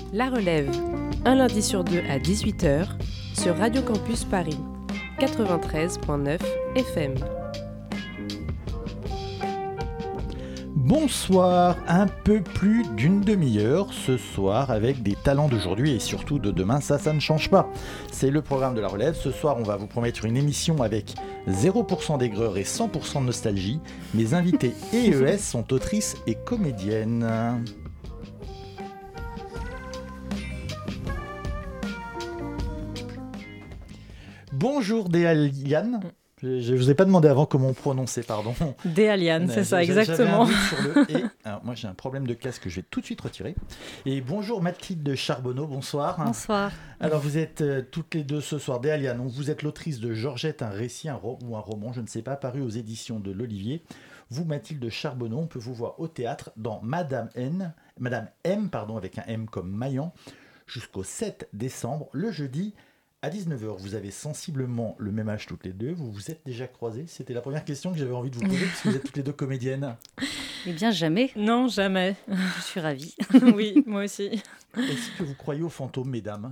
La Relève, un lundi sur deux à 18h, sur Radio Campus Paris, 93.9 FM. Bonsoir, un peu plus d'une demi-heure ce soir avec des talents d'aujourd'hui et surtout de demain, ça ne change pas. C'est le programme de La Relève. Ce soir, on va vous promettre une émission avec 0% d'aigreur et 100% de nostalgie. Mes invités EES sont autrices et comédiennes. Bonjour Déaliane. Je ne vous ai pas demandé avant comment on prononçait, pardon. Déaliane, c'est ça, exactement. J'avais un doute sur le « et ». Alors moi j'ai un problème de casque que je vais tout de suite retirer. Et bonjour Mathilde Charbonneau, bonsoir. Bonsoir. Alors vous êtes toutes les deux ce soir, Déaliane, donc vous êtes l'autrice de Georgette, un récit ou un roman, je ne sais pas, paru aux éditions de l'Olivier. Vous, Mathilde Charbonneau, on peut vous voir au théâtre dans Madame M, avec un M comme Maillan, jusqu'au 7 décembre, le jeudi, à 19h. Vous avez sensiblement le même âge toutes les deux. Vous vous êtes déjà croisées? C'était la première question que j'avais envie de vous poser, puisque vous êtes toutes les deux comédiennes. Eh bien, jamais. Non, jamais. Je suis ravie. Oui, moi aussi. Est-ce que vous croyez aux fantômes, mesdames?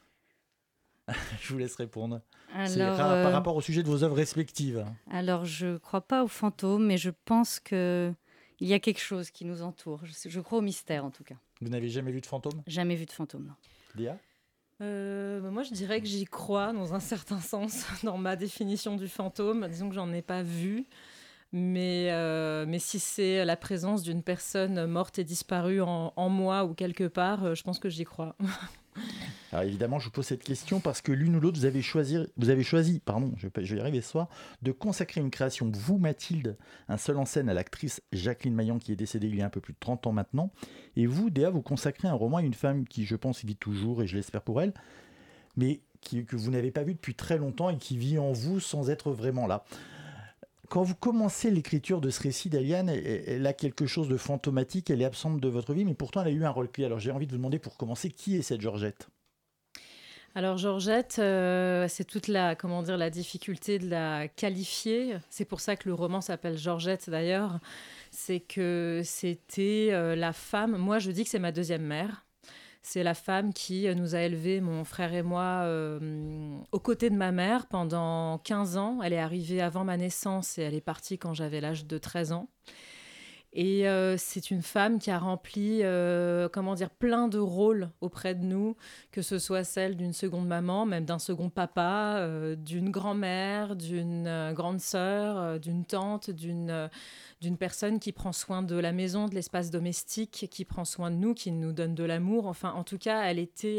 Je vous laisse répondre. C'est Alors, par rapport au sujet de vos œuvres respectives. Alors, je ne crois pas aux fantômes, mais je pense qu'il y a quelque chose qui nous entoure. Je crois au mystère, en tout cas. Vous n'avez jamais vu de fantômes? Jamais vu de fantôme, non. Léa? Moi, je dirais que j'y crois dans un certain sens, dans ma définition du fantôme. Disons que j'en ai pas vu, mais si c'est la présence d'une personne morte et disparue en moi ou quelque part, je pense que j'y crois. Alors évidemment, je vous pose cette question parce que l'une ou l'autre, vous avez choisi, je vais y arriver ce soir, de consacrer une création, vous Mathilde, un seul en scène à l'actrice Jacqueline Maillan qui est décédée il y a un peu plus de 30 ans maintenant, et vous, Déa, vous consacrez un roman à une femme qui, je pense, vit toujours, et je l'espère pour elle, mais que vous n'avez pas vue depuis très longtemps et qui vit en vous sans être vraiment là. Quand vous commencez l'écriture de ce récit d'Aliane, elle a quelque chose de fantomatique, elle est absente de votre vie, mais pourtant elle a eu un rôle clé. Alors j'ai envie de vous demander pour commencer, qui est cette Georgette ? Alors Georgette, c'est toute la difficulté de la qualifier. C'est pour ça que le roman s'appelle Georgette d'ailleurs. C'est que c'était la femme, moi je dis que c'est ma deuxième mère. C'est la femme qui nous a élevés, mon frère et moi, aux côtés de ma mère pendant 15 ans. Elle est arrivée avant ma naissance et elle est partie quand j'avais l'âge de 13 ans. Et c'est une femme qui a rempli plein de rôles auprès de nous, que ce soit celle d'une seconde maman, même d'un second papa, d'une grand-mère, d'une grande sœur, d'une tante, d'une personne qui prend soin de la maison, de l'espace domestique, qui prend soin de nous, qui nous donne de l'amour. Enfin, en tout cas, elle était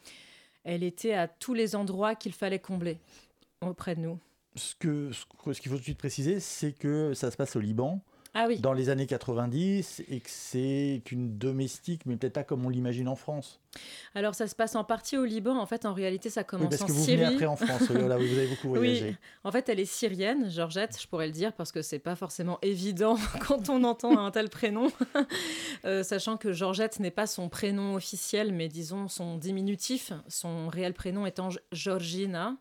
à tous les endroits qu'il fallait combler auprès de nous. Ce qu'il faut tout de suite préciser, c'est que ça se passe au Liban. Ah oui. Dans les années 90, et que c'est une domestique, mais peut-être pas comme on l'imagine en France. Alors, ça se passe en partie au Liban. En fait, en réalité, ça commence en Syrie. Parce que vous venez après en France, là, vous avez beaucoup voyagé. Oui, en fait, elle est syrienne, Georgette, je pourrais le dire, parce que c'est pas forcément évident quand on entend un tel prénom. Sachant que Georgette n'est pas son prénom officiel, mais disons son diminutif, son réel prénom étant Georgina.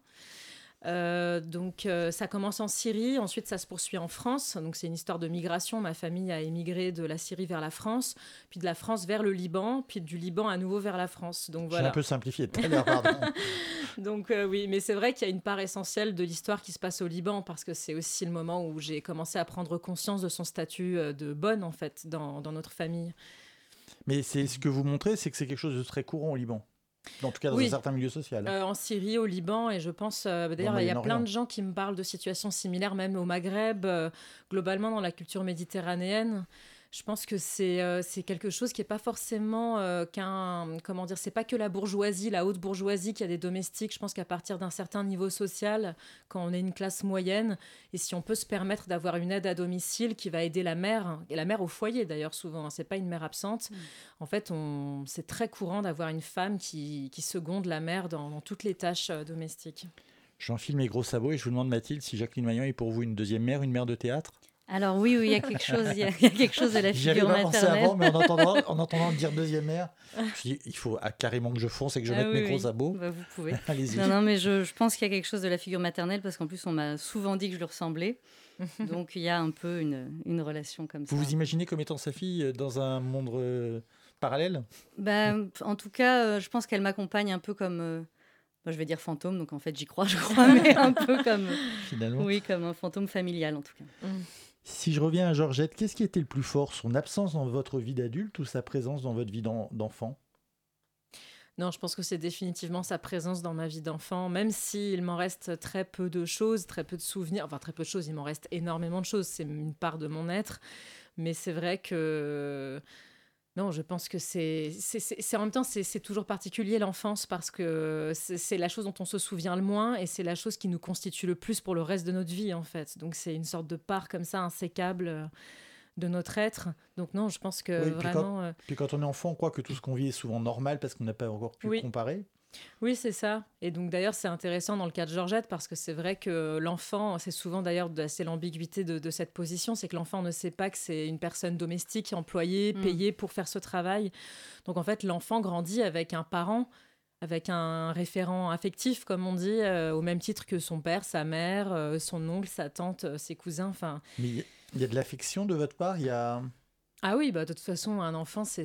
Donc ça commence en Syrie, ensuite ça se poursuit en France, donc c'est une histoire de migration. Ma famille a émigré de la Syrie vers la France, puis de la France vers le Liban, puis du Liban à nouveau vers la France. Donc voilà. J'ai un peu simplifié tout à l'heure, pardon. Donc oui, mais c'est vrai qu'il y a une part essentielle de l'histoire qui se passe au Liban, parce que c'est aussi le moment où j'ai commencé à prendre conscience de son statut de bonne en fait dans notre famille. Mais c'est ce que vous montrez, c'est que c'est quelque chose de très courant au Liban. En tout cas, dans un certain milieu social. En Syrie, au Liban, et je pense... d'ailleurs, il y a plein de gens qui me parlent de situations similaires, même au Maghreb, globalement dans la culture méditerranéenne. Je pense que c'est quelque chose qui n'est pas forcément c'est pas que la bourgeoisie, la haute bourgeoisie qui a des domestiques. Je pense qu'à partir d'un certain niveau social, quand on est une classe moyenne, et si on peut se permettre d'avoir une aide à domicile qui va aider la mère, et la mère au foyer d'ailleurs souvent, c'est pas une mère absente. En fait, c'est très courant d'avoir une femme qui seconde la mère dans toutes les tâches domestiques. J'enfile mes gros sabots et je vous demande, Mathilde, si Jacqueline Maillan est pour vous une deuxième mère, une mère de théâtre ? Alors oui, il y a quelque chose, il y a quelque chose de la figure maternelle. J'y avais pas pensé avant, mais en entendant dire deuxième mère, je me suis dit, il faut carrément que je fonce et que je mette mes gros sabots. Bah, vous pouvez. Allez-y. Non, mais je pense qu'il y a quelque chose de la figure maternelle, parce qu'en plus, on m'a souvent dit que je lui ressemblais. Donc il y a un peu une relation comme ça. Vous vous imaginez comme étant sa fille dans un monde parallèle ? En tout cas, je pense qu'elle m'accompagne un peu comme... je vais dire fantôme, donc en fait j'y crois, je crois, mais un peu comme... Finalement. Oui, comme un fantôme familial en tout cas. Si je reviens à Georgette, qu'est-ce qui était le plus fort ? Son absence dans votre vie d'adulte ou sa présence dans votre vie d'enfant ? Non, je pense que c'est définitivement sa présence dans ma vie d'enfant, même s'il m'en reste très peu de choses, très peu de souvenirs, enfin très peu de choses, il m'en reste énormément de choses, c'est une part de mon être, mais c'est vrai que... Non, je pense que c'est en même temps, c'est toujours particulier l'enfance parce que c'est la chose dont on se souvient le moins et c'est la chose qui nous constitue le plus pour le reste de notre vie, en fait. Donc c'est une sorte de part comme ça, insécable de notre être. Donc non, je pense que vraiment... Puis quand on est enfant, on croit que tout ce qu'on vit est souvent normal parce qu'on n'a pas encore pu comparer. Oui, c'est ça. Et donc d'ailleurs, c'est intéressant dans le cas de Georgette parce que c'est vrai que l'enfant, c'est souvent d'ailleurs c'est l'ambiguïté de cette position, c'est que l'enfant ne sait pas que c'est une personne domestique, employée, payée pour faire ce travail. Donc en fait, l'enfant grandit avec un parent, avec un référent affectif, comme on dit, au même titre que son père, sa mère, son oncle, sa tante, ses cousins. Enfin. Mais il y a de l'affection de votre part, il y a... Ah oui, de toute façon, un enfant, c'est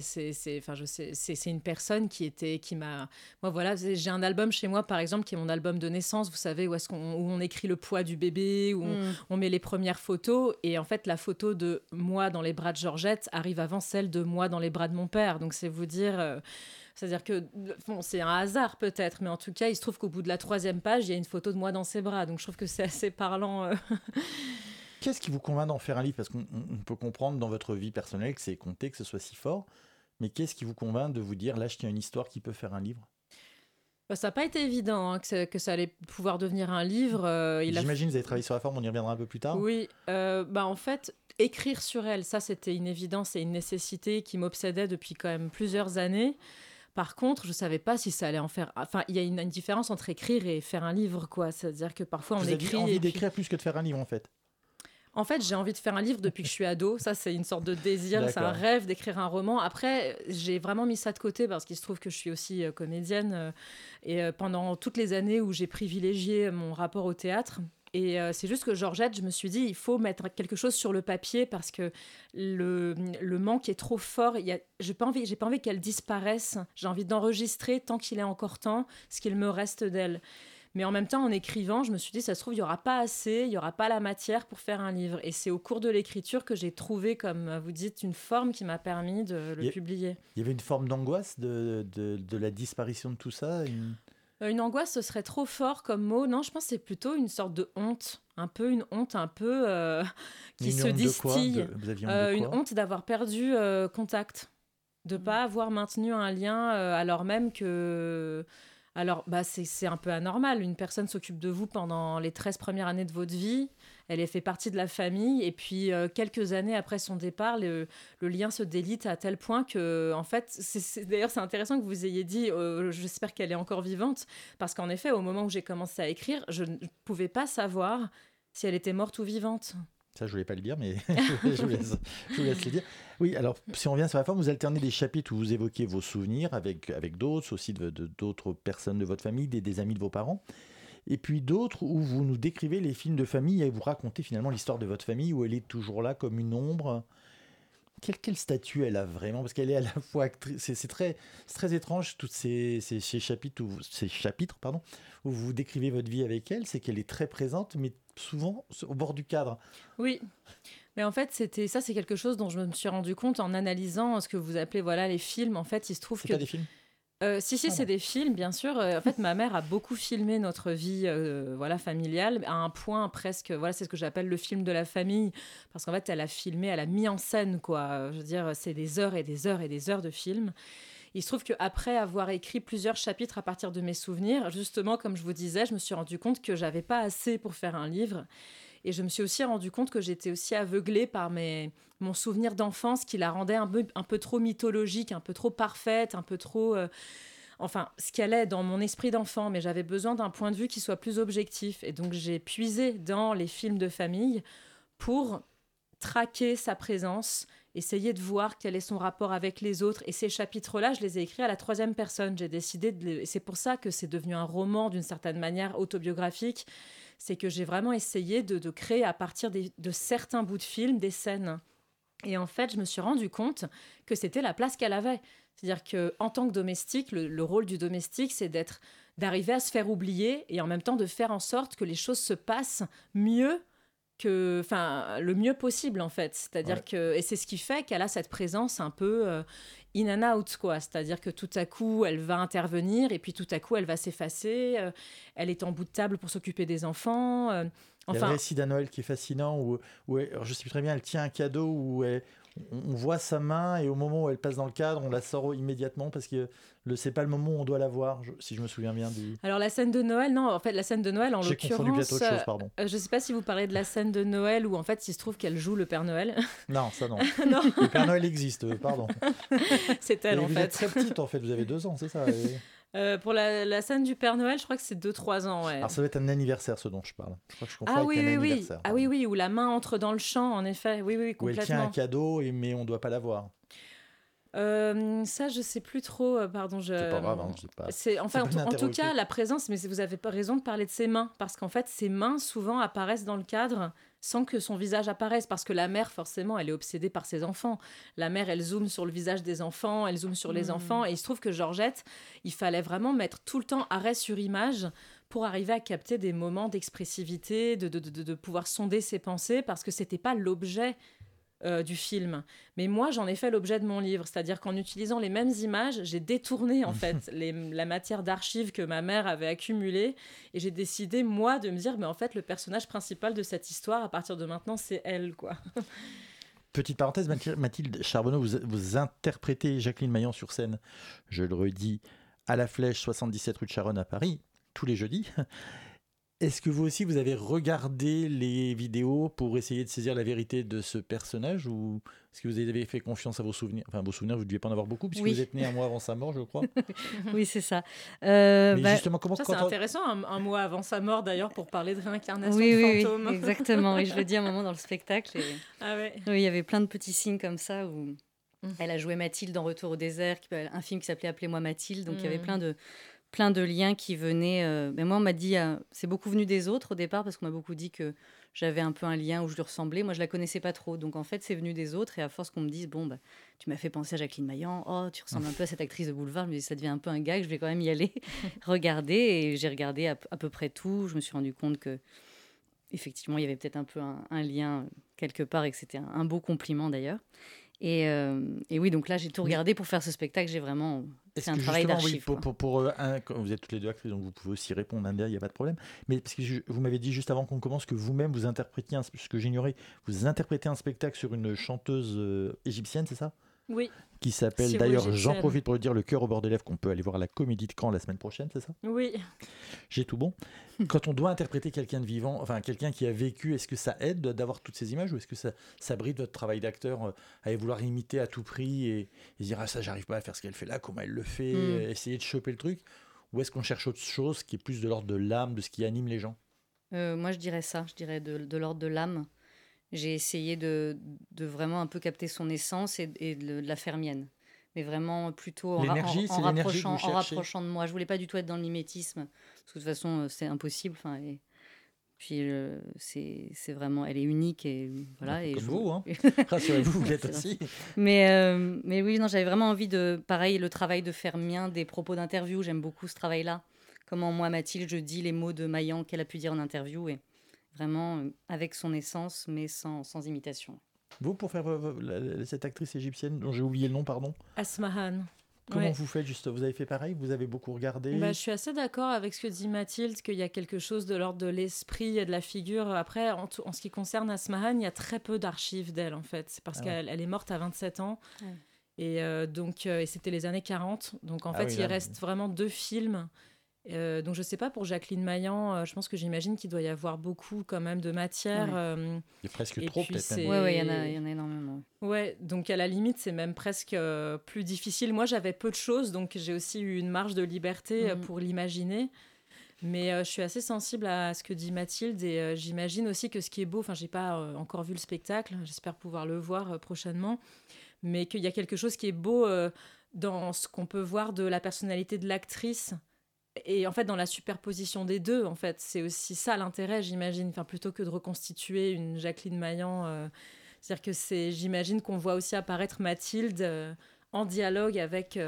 une personne qui m'a... Moi, voilà, j'ai un album chez moi, par exemple, qui est mon album de naissance, vous savez, où on écrit le poids du bébé, où on met les premières photos. Et en fait, la photo de moi dans les bras de Georgette arrive avant celle de moi dans les bras de mon père. Donc, c'est vous dire... C'est-à-dire que, c'est un hasard peut-être, mais en tout cas, il se trouve qu'au bout de la 3e page, il y a une photo de moi dans ses bras. Donc, je trouve que c'est assez parlant... Qu'est-ce qui vous convainc d'en faire un livre ? Parce qu'on peut comprendre dans votre vie personnelle que c'est compté, que ce soit si fort. Mais qu'est-ce qui vous convainc de vous dire, là, je tiens une histoire qui peut faire un livre ? Ça n'a pas été évident que ça allait pouvoir devenir un livre. J'imagine que vous avez travaillé sur la forme, on y reviendra un peu plus tard. Oui, en fait, écrire sur elle, ça, c'était une évidence et une nécessité qui m'obsédait depuis quand même plusieurs années. Par contre, je ne savais pas si ça allait en faire... Enfin, il y a une différence entre écrire et faire un livre, quoi. C'est-à-dire que parfois, on écrit... Vous avez envie d'écrire plus que de faire un livre, en fait ? En fait, j'ai envie de faire un livre depuis que je suis ado. Ça, c'est une sorte de désir, c'est un rêve d'écrire un roman. Après, j'ai vraiment mis ça de côté parce qu'il se trouve que je suis aussi comédienne. Et pendant toutes les années où j'ai privilégié mon rapport au théâtre, et c'est juste que Georgette, je me suis dit, il faut mettre quelque chose sur le papier parce que le manque est trop fort. J'ai pas envie qu'elle disparaisse. J'ai envie d'enregistrer, tant qu'il est encore temps, ce qu'il me reste d'elle. Mais en même temps, en écrivant, je me suis dit, ça se trouve, il n'y aura pas assez, il n'y aura pas la matière pour faire un livre. Et c'est au cours de l'écriture que j'ai trouvé, comme vous dites, une forme qui m'a permis de le publier. Il y avait une forme d'angoisse de la disparition de tout ça Une angoisse, ce serait trop fort comme mot. Non, je pense que c'est plutôt une sorte de honte. Une honte qui se distille. Une honte d'avoir perdu contact. De ne pas avoir maintenu un lien alors même que... Alors, c'est un peu anormal. Une personne s'occupe de vous pendant les 13 premières années de votre vie. Elle fait partie de la famille. Et puis, quelques années après son départ, le lien se délite à tel point que, en fait, d'ailleurs, c'est intéressant que vous ayez dit j'espère qu'elle est encore vivante. Parce qu'en effet, au moment où j'ai commencé à écrire, je ne pouvais pas savoir si elle était morte ou vivante. Ça, je ne voulais pas le dire, mais je vous laisse le dire. Oui, alors, si on revient sur la forme, vous alternez des chapitres où vous évoquez vos souvenirs avec d'autres, aussi d'autres personnes de votre famille, des amis de vos parents. Et puis d'autres où vous nous décrivez les films de famille et vous racontez finalement l'histoire de votre famille, où elle est toujours là comme une ombre. Quel statut elle a vraiment ? Parce qu'elle est à la fois actrice. C'est très étrange, tous ces chapitres où vous décrivez votre vie avec elle. C'est qu'elle est très présente, mais souvent au bord du cadre. Oui, mais en fait, c'est quelque chose dont je me suis rendu compte en analysant ce que vous appelez les films. En fait, il se trouve que... C'est pas des films ? Si, c'est des films, bien sûr. En fait, ma mère a beaucoup filmé notre vie familiale, à un point presque... c'est ce que j'appelle le film de la famille, parce qu'en fait, elle a mis en scène, quoi. Je veux dire, c'est des heures et des heures et des heures de films. Il se trouve qu'après avoir écrit plusieurs chapitres à partir de mes souvenirs, justement, comme je vous disais, je me suis rendu compte que j'avais pas assez pour faire un livre. Et je me suis aussi rendu compte que j'étais aussi aveuglée par mon souvenir d'enfance qui la rendait un peu trop mythologique, un peu trop parfaite, un peu trop... ce qu'elle est dans mon esprit d'enfant. Mais j'avais besoin d'un point de vue qui soit plus objectif. Et donc, j'ai puisé dans les films de famille pour traquer sa présence, essayer de voir quel est son rapport avec les autres. Et ces chapitres-là, je les ai écrits à la 3e personne. J'ai décidé et c'est pour ça que c'est devenu un roman d'une certaine manière autobiographique. C'est que j'ai vraiment essayé de créer à partir de certains bouts de films des scènes. Et en fait, je me suis rendu compte que c'était la place qu'elle avait. C'est-à-dire qu'en tant que domestique, le rôle du domestique, c'est d'arriver à se faire oublier et en même temps de faire en sorte que les choses se passent mieux le mieux possible en fait. C'est-à-dire et c'est ce qui fait qu'elle a cette présence un peu in and out, quoi. C'est-à-dire que tout à coup, elle va intervenir et puis tout à coup, elle va s'effacer. Elle est en bout de table pour s'occuper des enfants. Il y a le récit d'Anne Noël qui est fascinant où alors je sais plus très bien, elle tient un cadeau où on voit sa main et au moment où elle passe dans le cadre, on la sort immédiatement parce que c'est pas le moment où on doit la voir, si je me souviens bien. Alors la scène de Noël, non, en fait la scène de Noël en l'occurrence... J'ai confondu peut-être autre chose, pardon. Je sais pas si vous parlez de la scène de Noël où en fait il se trouve qu'elle joue le Père Noël. Non, ça non. Non. Le Père Noël existe, pardon. C'est elle en fait. Vous êtes très petite en fait, vous avez 2 ans, c'est ça pour la scène du Père Noël, je crois que c'est 2-3 ans. Ouais. Alors ça va être un anniversaire, ce dont je parle. Je crois que je confonds avec un anniversaire. Ah oui, où la main entre dans le champ, en effet. Oui, complètement. Où elle tient un cadeau, mais on ne doit pas la voir. Ça, je sais plus trop. Pardon, C'est pas grave, je sais pas. En tout cas, la présence. Mais vous avez pas raison de parler de ses mains, parce qu'en fait, ses mains souvent apparaissent dans le cadre sans que son visage apparaisse, parce que la mère, forcément, elle est obsédée par ses enfants. La mère, elle zoome sur le visage des enfants, elle zoome sur les enfants, et il se trouve que Georgette, il fallait vraiment mettre tout le temps arrêt sur image pour arriver à capter des moments d'expressivité, de pouvoir sonder ses pensées, parce que c'était pas l'objet du film. Mais moi, j'en ai fait l'objet de mon livre. C'est-à-dire qu'en utilisant les mêmes images, j'ai détourné en fait la matière d'archives que ma mère avait accumulée et j'ai décidé, moi, de me dire, mais en fait, le personnage principal de cette histoire, à partir de maintenant, c'est elle, quoi. Petite parenthèse, Mathilde Charbonneau, vous interprétez Jacqueline Maillan sur scène, je le redis, à la Flèche, 77 rue de Charonne à Paris, tous les jeudis. Est-ce que vous aussi, vous avez regardé les vidéos pour essayer de saisir la vérité de ce personnage, ou est-ce que vous avez fait confiance à vos souvenirs ? Enfin, vos souvenirs, vous ne deviez pas en avoir beaucoup, puisque vous êtes né un mois avant sa mort, je crois. Oui, c'est ça. Mais justement, comment... Ça, c'est intéressant, un mois avant sa mort, d'ailleurs, pour parler de réincarnation de fantôme. Oui, exactement. Oui, je le dis à un moment dans le spectacle. Ah ouais. Oui, il y avait plein de petits signes comme ça, où elle a joué Mathilde dans Retour au désert, un film qui s'appelait Appelez-moi Mathilde. Donc, il y avait plein de liens qui venaient. Mais moi, on m'a dit, c'est beaucoup venu des autres au départ, parce qu'on m'a beaucoup dit que j'avais un peu un lien où je lui ressemblais. Moi, je la connaissais pas trop. Donc, en fait, c'est venu des autres. Et à force qu'on me dise, tu m'as fait penser à Jacqueline Maillan. Oh, tu ressembles un peu à cette actrice de boulevard. Je me dis, ça devient un peu un gag. Je vais quand même y aller regarder. Et j'ai regardé à peu près tout. Je me suis rendu compte que, effectivement, il y avait peut-être un peu un lien quelque part et que c'était un beau compliment d'ailleurs. Et oui, donc là, j'ai tout regardé pour faire ce spectacle. J'ai vraiment fait un travail d'archive. Vous êtes toutes les deux actrices, donc vous pouvez aussi répondre, il n'y a pas de problème. Mais parce que vous m'avez dit juste avant qu'on commence que vous-même, vous interprétiez, ce que j'ignorais, vous interprétez un spectacle sur une chanteuse égyptienne, c'est ça ? Oui. Qui s'appelle d'ailleurs, j'en profite pour le dire, Le cœur au bord des lèvres, qu'on peut aller voir à la Comédie de Caen la semaine prochaine, c'est ça ? Oui. J'ai tout bon. Quand on doit interpréter quelqu'un de vivant, enfin quelqu'un qui a vécu, est-ce que ça aide d'avoir toutes ces images, ou est-ce que ça bride votre travail d'acteur à vouloir imiter à tout prix et dire ça j'arrive pas à faire ce qu'elle fait là, comment elle le fait, essayer de choper le truc, ou est-ce qu'on cherche autre chose qui est plus de l'ordre de l'âme, de ce qui anime les gens ? Moi je dirais ça, je dirais de l'ordre de l'âme. J'ai essayé de vraiment un peu capter son essence et de la faire mienne. Mais vraiment plutôt en rapprochant de moi. Je voulais pas du tout être dans le mimétisme. Parce que de toute façon, c'est impossible. Et puis, c'est vraiment... Elle est unique. Et, voilà, comme vous, hein. Rassurez-vous, vous l'êtes aussi. Mais oui, non, j'avais vraiment envie de... Pareil, le travail de faire mien des propos d'interview. J'aime beaucoup ce travail-là. Comment moi, Mathilde, je dis les mots de Maillan qu'elle a pu dire en interview. Et vraiment avec son essence, mais sans imitation. Vous, pour faire cette actrice égyptienne dont j'ai oublié le nom, pardon. Asmahan. Comment vous faites juste ? Vous avez fait pareil ? Vous avez beaucoup regardé ? Je suis assez d'accord avec ce que dit Mathilde, qu'il y a quelque chose de l'ordre de l'esprit et de la figure. Après, en ce qui concerne Asmahan, il y a très peu d'archives d'elle, en fait. C'est parce qu'elle est morte à 27 ans. Ouais. Et donc, c'était les années 40. Donc, en fait, il reste vraiment 2 films. Donc je sais pas pour Jacqueline Maillan, je pense que j'imagine qu'il doit y avoir beaucoup quand même de matière. Il y a presque trop peut-être. Oui, il y en a énormément. Ouais, donc à la limite c'est même presque plus difficile. Moi j'avais peu de choses, donc j'ai aussi eu une marge de liberté pour l'imaginer. Mais je suis assez sensible à ce que dit Mathilde et j'imagine aussi que ce qui est beau, j'ai pas encore vu le spectacle, j'espère pouvoir le voir prochainement, mais qu'il y a quelque chose qui est beau dans ce qu'on peut voir de la personnalité de l'actrice. Et en fait, dans la superposition des deux, en fait, c'est aussi ça l'intérêt, j'imagine. Plutôt que de reconstituer une Jacqueline Maillan, c'est-à-dire que j'imagine qu'on voit aussi apparaître Mathilde en dialogue avec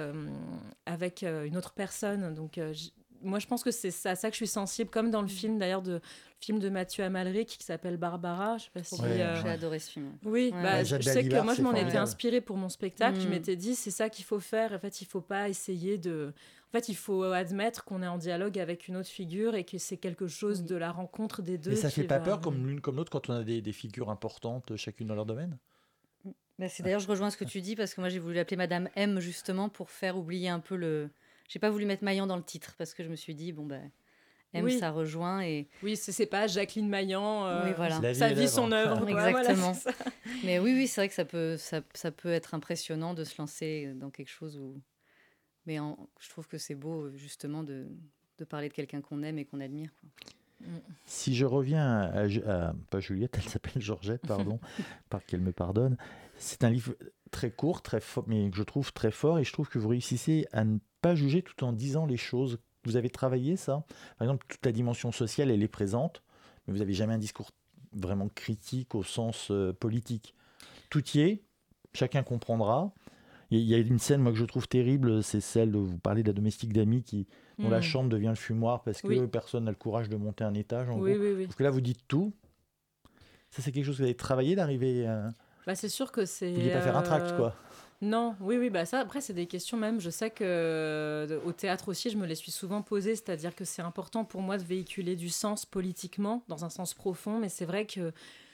une autre personne. Donc, moi, je pense que c'est à ça que je suis sensible, comme dans le film, d'ailleurs, le film de Mathieu Amalric qui s'appelle Barbara. Je sais pas si... J'ai adoré ce film. Oui, je sais que moi, je m'en étais inspirée pour mon spectacle. Je m'étais dit, c'est ça qu'il faut faire. En fait, il faut pas essayer de... En fait, il faut admettre qu'on est en dialogue avec une autre figure et que c'est quelque chose de la rencontre des deux. Mais ça fait pas peur, comme l'une comme l'autre, quand on a des figures importantes, chacune dans leur domaine? C'est d'ailleurs, je rejoins ce que tu dis, parce que moi, j'ai voulu l'appeler Madame M, justement, pour faire oublier un peu le... J'ai pas voulu mettre Maillan dans le titre, parce que je me suis dit, M, ça rejoint. Et... Oui, c'est pas Jacqueline Maillan, oui, voilà. sa vie, son œuvre. Exactement. Voilà, mais oui, c'est vrai que ça peut être impressionnant de se lancer dans quelque chose où... Mais je trouve que c'est beau, justement, de parler de quelqu'un qu'on aime et qu'on admire, quoi. Si je reviens à pas Juliette, elle s'appelle Georgette, pardon, qu'elle me pardonne. C'est un livre très court, très fort, mais que je trouve très fort, et je trouve que vous réussissez à ne pas juger tout en disant les choses. Vous avez travaillé ça. Par exemple, toute la dimension sociale, elle est présente, mais vous n'avez jamais un discours vraiment critique au sens politique. Tout y est, chacun comprendra. Il y a une scène, moi, que je trouve terrible, c'est celle de vous parler de la domestique d'amis dont la chambre devient le fumoir parce que personne n'a le courage de monter un étage. En gros. Parce que là, vous dites tout. Ça, c'est quelque chose que vous avez travaillé, d'arriver à... c'est sûr que c'est... Vous ne vouliez pas faire un tract, quoi. Non, oui, ça, après, c'est des questions même. Je sais qu'au théâtre aussi, je me les suis souvent posées, c'est-à-dire que c'est important pour moi de véhiculer du sens politiquement, dans un sens profond, mais c'est vrai que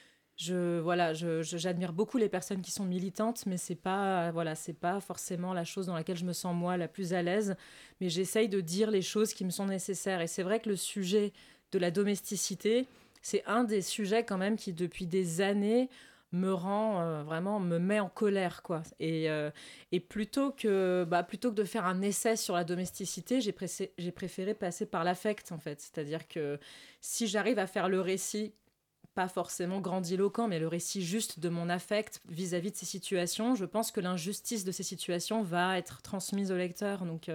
j'admire beaucoup les personnes qui sont militantes, mais c'est pas forcément la chose dans laquelle je me sens moi la plus à l'aise. Mais j'essaye de dire les choses qui me sont nécessaires. Et c'est vrai que le sujet de la domesticité, c'est un des sujets quand même qui depuis des années me rend vraiment me met en colère, quoi. Et plutôt que de faire un essai sur la domesticité, j'ai préféré passer par l'affect, en fait. C'est-à-dire que si j'arrive à faire le récit pas forcément grandiloquent, mais le récit juste de mon affect vis-à-vis de ces situations, je pense que l'injustice de ces situations va être transmise au lecteur. Donc,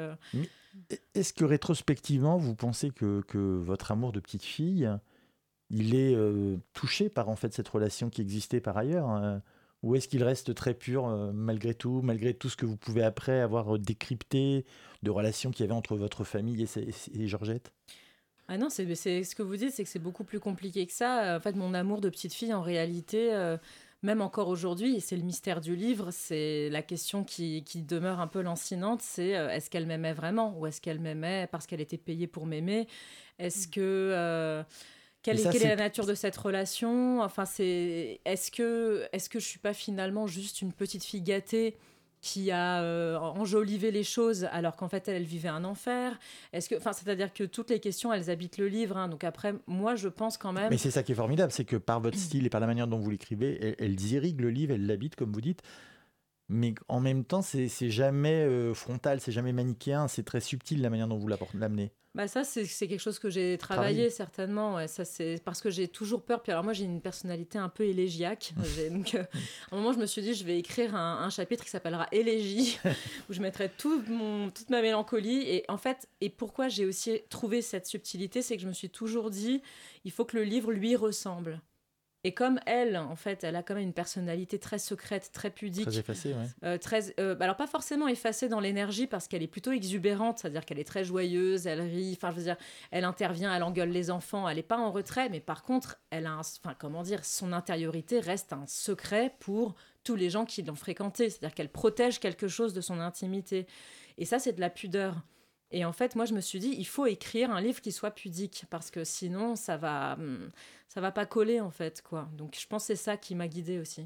est-ce que rétrospectivement, vous pensez que votre amour de petite fille, il est touché par en fait cette relation qui existait par ailleurs, ou est-ce qu'il reste très pur malgré tout ce que vous pouvez après avoir décrypté de relations qu'il y avait entre votre famille et Georgette? Ah non, c'est ce que vous dites, c'est que c'est beaucoup plus compliqué que ça. En fait, mon amour de petite fille, en réalité, même encore aujourd'hui, et c'est le mystère du livre, c'est la question qui demeure un peu lancinante, c'est est-ce qu'elle m'aimait vraiment, ou est-ce qu'elle m'aimait parce qu'elle était payée pour m'aimer? Est-ce que... quelle est la nature de cette relation? Enfin, est-ce que je suis pas finalement juste une petite fille gâtée qui a enjolivé les choses alors qu'en fait elle vivait un enfer? C'est-à-dire que toutes les questions, elles habitent le livre, hein. Donc après, moi je pense quand même... Mais c'est ça qui est formidable, c'est que par votre style et par la manière dont vous l'écrivez, elles irriguent le livre, elles l'habitent comme vous dites, mais en même temps c'est jamais frontal, c'est jamais manichéen, c'est très subtil la manière dont vous l'amenez. Ça, c'est quelque chose que j'ai travaillé, certainement. Ouais, ça, c'est parce que j'ai toujours peur. Puis alors, moi, j'ai une personnalité un peu élégiaque. Donc, à un moment, je me suis dit, je vais écrire un chapitre qui s'appellera Élégie, où je mettrai toute ma mélancolie. Et en fait, pourquoi j'ai aussi trouvé cette subtilité, c'est que je me suis toujours dit, il faut que le livre lui ressemble. Et comme elle, en fait, elle a quand même une personnalité très secrète, très pudique. Très effacée, oui. Alors, pas forcément effacée dans l'énergie, parce qu'elle est plutôt exubérante, c'est-à-dire qu'elle est très joyeuse, elle rit, enfin, je veux dire, elle intervient, elle engueule les enfants, elle n'est pas en retrait, mais par contre, elle a son intériorité reste un secret pour tous les gens qui l'ont fréquentée. C'est-à-dire qu'elle protège quelque chose de son intimité. Et ça, c'est de la pudeur. Et en fait, moi, je me suis dit, il faut écrire un livre qui soit pudique, parce que sinon, ça va pas coller, en fait, quoi. Donc, je pense que c'est ça qui m'a guidée aussi.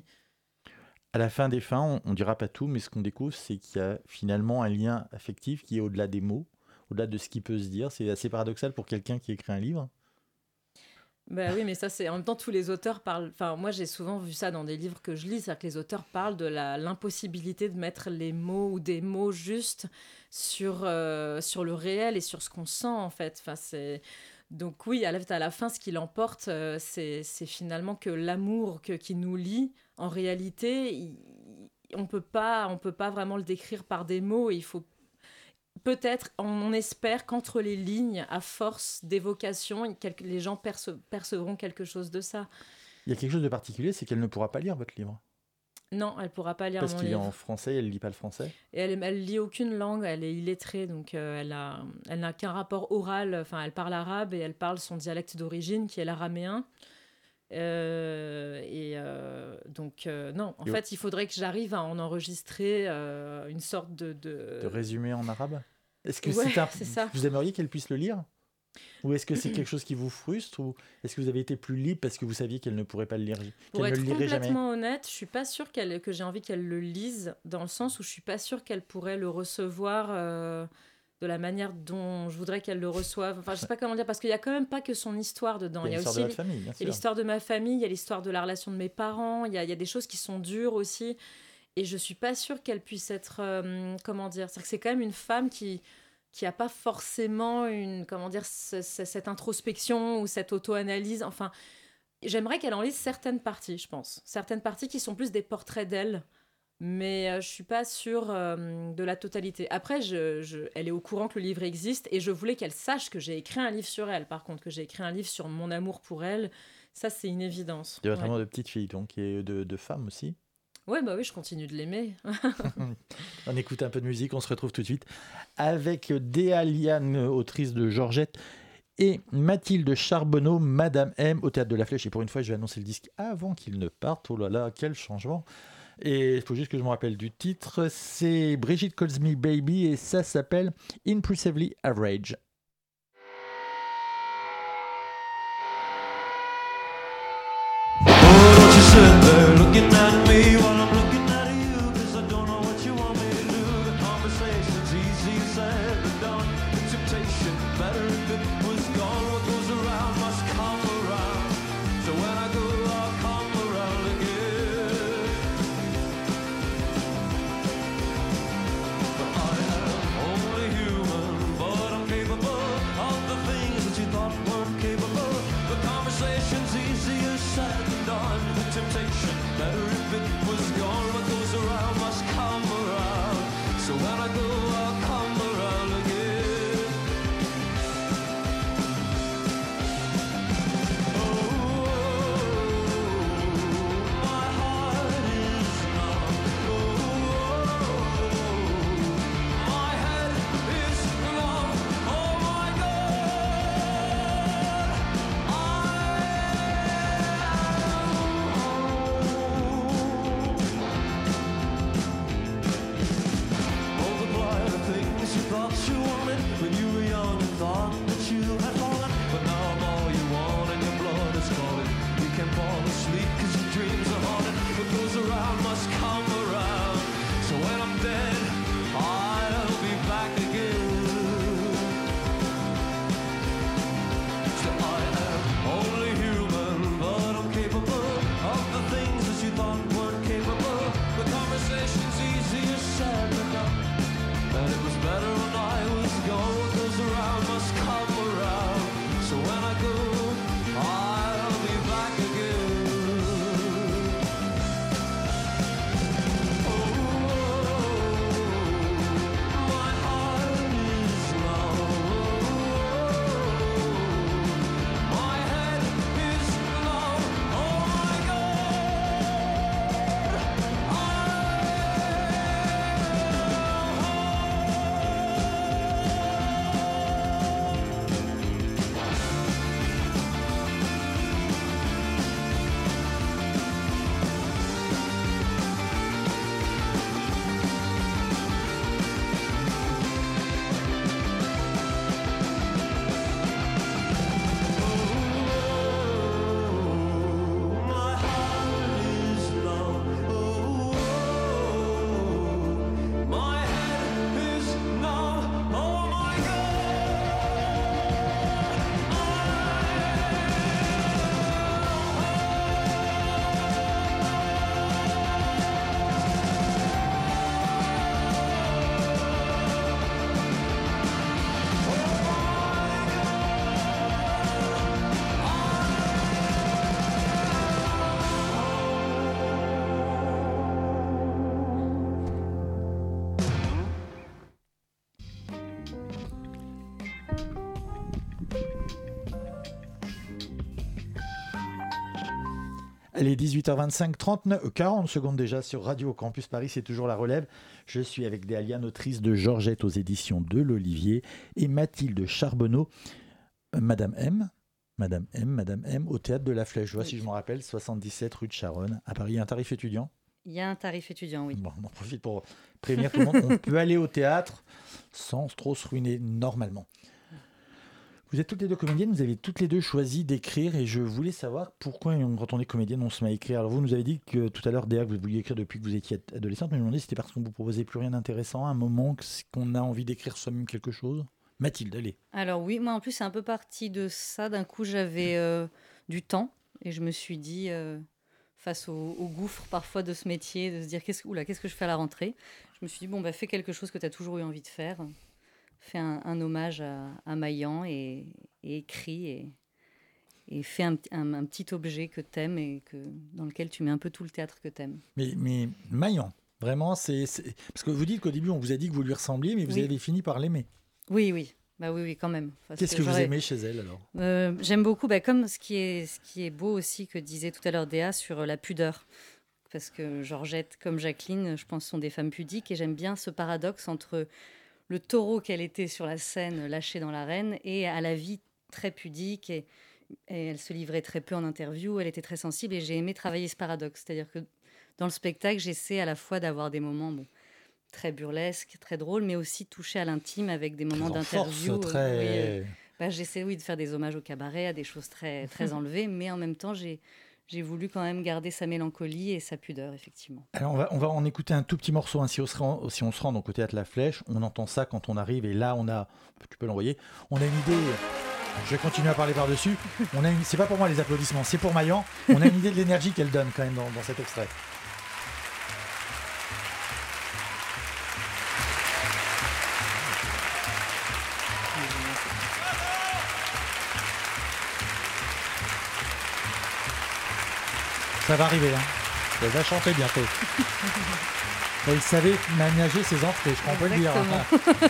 À la fin des fins, on dira pas tout, mais ce qu'on découvre, c'est qu'il y a finalement un lien affectif qui est au-delà des mots, au-delà de ce qui peut se dire. C'est assez paradoxal pour quelqu'un qui écrit un livre. Oui, mais ça, c'est en même temps, tous les auteurs parlent... Enfin, moi, j'ai souvent vu ça dans des livres que je lis, c'est-à-dire que les auteurs parlent de l'impossibilité de mettre les mots ou des mots justes sur le réel et sur ce qu'on sent, en fait. Enfin, donc oui, à la fin, ce qui l'emporte, c'est finalement que l'amour qui nous lie, en réalité, on peut pas vraiment le décrire par des mots. Il faut peut-être, on espère qu'entre les lignes, à force d'évocation, les gens percevront quelque chose de ça. Il y a quelque chose de particulier, c'est qu'elle ne pourra pas lire votre livre. Non, elle ne pourra pas lire Parce mon qu'il est livre. en français, elle ne lit pas le français. Et elle lit aucune langue, elle est illettrée, donc elle n'a qu'un rapport oral, enfin elle parle arabe et elle parle son dialecte d'origine qui est l'araméen. Donc non, en fait il faudrait que j'arrive à en enregistrer une sorte de résumé en arabe. Est-ce que c'est ça. Vous aimeriez qu'elle puisse le lire ? Ou est-ce que c'est quelque chose qui vous frustre ? Ou est-ce que vous avez été plus libre parce que vous saviez qu'elle ne pourrait pas le lire ? Pour être complètement honnête, je suis pas sûre que j'ai envie qu'elle le lise, dans le sens où je suis pas sûre qu'elle pourrait le recevoir de la manière dont je voudrais qu'elle le reçoive. Enfin, je sais pas comment dire, parce qu'il y a quand même pas que son histoire dedans. Il y a aussi l'histoire de ma famille, il y a l'histoire de la relation de mes parents, il y a des choses qui sont dures aussi. Et je suis pas sûre qu'elle puisse être... comment dire ? C'est-à-dire que c'est quand même une femme qui a pas forcément cette introspection ou cette auto-analyse. Enfin, j'aimerais qu'elle en lise certaines parties, je pense. Certaines parties qui sont plus des portraits d'elle, mais je suis pas sûre de la totalité. Après, elle est au courant que le livre existe et je voulais qu'elle sache que j'ai écrit un livre sur elle. Par contre, que j'ai écrit un livre sur mon amour pour elle, ça, c'est une évidence. De votre amour de petite fille, donc, et de femme aussi. Ouais, bah oui, je continue de l'aimer. On écoute un peu de musique, on se retrouve tout de suite avec Déa Liane, autrice de Georgette, et Mathilde Charbonneau, Madame M, au Théâtre de la Flèche. Et pour une fois, je vais annoncer le disque avant qu'il ne parte. Oh là là, quel changement! Et il faut juste que je me rappelle du titre. C'est Brigitte Calls Me Baby et ça s'appelle Impressively Average. Looking at me while I'm looking at you, 'cause I don't know what you want me to do. The conversation's easy said but done. The temptation, better if it was gone. What goes around must come around. So when I go, I'll come around again. But I am only human, but I'm capable of the things that you thought weren't capable. The conversation's easier said than done. The temptation, better if it was gone. What goes around must come around. So when I go, I'll come around again. Oh, my heart is numb. Oh, my head is numb. Oh my multiply the things you thought you wanted when you were young and thought that you had fallen. But now I'm all you want and your blood is calling. You can't fall asleep 'cause your dreams are haunted. What goes around must come around. So when I'm dead, I'll be back again. So I am only human, but I'm capable of the things that you thought weren't capable. The conversation's easier said than done. And it was better when I was gone. What goes around must come around. So when I go, I'll be back again. Oh, my heart is numb. My head is numb. Oh my God. Allez, 18h25, 40 secondes déjà sur Radio Campus Paris, c'est toujours la relève. Je suis avec Déaliane, autrice de Georgette aux éditions de l'Olivier, et Mathilde Charbonneau, Madame M, au Théâtre de la Flèche. Je vois si je me rappelle, 77 rue de Charonne, à Paris. Il y a un tarif étudiant ? Il y a un tarif étudiant, oui. Bon, on en profite pour prévenir tout le monde. On peut aller au théâtre sans trop se ruiner normalement. Vous êtes toutes les deux comédiennes, vous avez toutes les deux choisi d'écrire et je voulais savoir pourquoi, quand on est comédienne, on se met à écrire. Alors vous nous avez dit que tout à l'heure, Déa, que vous vouliez écrire depuis que vous étiez adolescente, mais je me demandais si c'était parce qu'on ne vous proposait plus rien d'intéressant, à un moment qu'on a envie d'écrire soi-même quelque chose. Mathilde, allez. Alors oui, moi en plus c'est un peu parti de ça. D'un coup j'avais du temps et je me suis dit, face au gouffre parfois de ce métier, de se dire qu'est-ce que je fais à la rentrée. Je me suis dit, fais quelque chose que tu as toujours eu envie de faire. Fais un hommage à Maillan et écris et fais un petit objet que t'aimes et dans lequel tu mets un peu tout le théâtre que t'aimes. Mais Maillan, vraiment, c'est... Parce que vous dites qu'au début, on vous a dit que vous lui ressembliez, mais vous avez fini par l'aimer. Oui. Oui, quand même. Qu'est-ce que vous aimez chez elle, alors ? J'aime beaucoup, comme ce qui est beau aussi, que disait tout à l'heure Déa, sur la pudeur. Parce que Georgette, comme Jacqueline, je pense, sont des femmes pudiques. Et j'aime bien ce paradoxe entre le taureau qu'elle était sur la scène, lâché dans l'arène, et à la vie très pudique. Et elle se livrait très peu en interview, elle était très sensible. Et j'ai aimé travailler ce paradoxe. C'est-à-dire que dans le spectacle, j'essaie à la fois d'avoir des moments très burlesques, très drôles, mais aussi toucher à l'intime avec des moments d'interview. J'essaie de faire des hommages au cabaret, à des choses très, très enlevées, mais en même temps, j'ai voulu quand même garder sa mélancolie et sa pudeur, effectivement. Alors on va en écouter un tout petit morceau. Hein. Si on se rend donc au Théâtre La Flèche, on entend ça quand on arrive. Et là, tu peux l'envoyer. On a une idée. Je vais continuer à parler par-dessus. C'est pas pour moi les applaudissements, c'est pour Maillan. On a une idée de l'énergie qu'elle donne quand même dans cet extrait. Ça va arriver, hein. Elle va chanter bientôt. Elle savait ménager ses entrées, je crois qu'on peut le dire. Hein.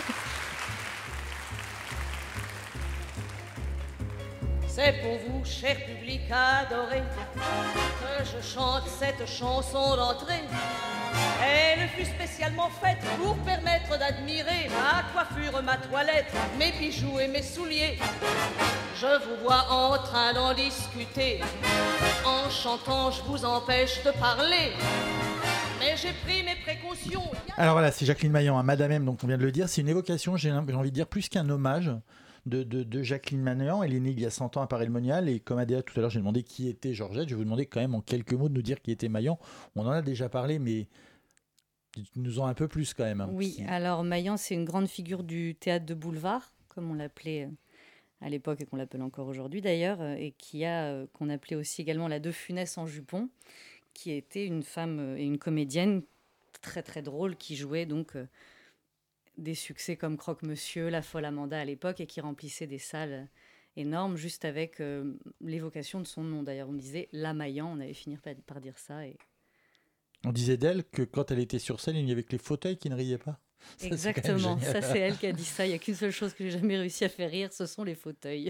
C'est pour vous, cher public adoré, que je chante cette chanson d'entrée. Elle fut spécialement faite pour permettre d'admirer ma coiffure, ma toilette, mes bijoux et mes souliers. Je vous vois en train d'en discuter. En chantant, je vous empêche de parler. Mais j'ai pris mes précautions. Alors voilà, c'est Jacqueline Maillan, Madame M, donc on vient de le dire. C'est une évocation, j'ai envie de dire, plus qu'un hommage de Jacqueline Maillan. Elle est née il y a 100 ans à Paray-le-Monial. Et comme Adéa, tout à l'heure, j'ai demandé qui était Georgette. Je vais vous demander quand même en quelques mots de nous dire qui était Maillan. On en a déjà parlé, mais nous en un peu plus quand même. Hein. Oui, alors Maillan, c'est une grande figure du théâtre de boulevard, comme on l'appelait à l'époque et qu'on l'appelle encore aujourd'hui d'ailleurs, et qu'on appelait aussi également la De Funès en jupon, qui était une femme et une comédienne très très drôle qui jouait donc des succès comme Croque-Monsieur, La Folle Amanda à l'époque et qui remplissait des salles énormes juste avec l'évocation de son nom. D'ailleurs, on disait La Maillan, on avait fini par dire ça. Et... On disait d'elle que quand elle était sur scène, il n'y avait que les fauteuils qui ne riaient pas. Ça, exactement, ça c'est elle qui a dit ça. Il n'y a qu'une seule chose que j'ai jamais réussi à faire rire, ce sont les fauteuils.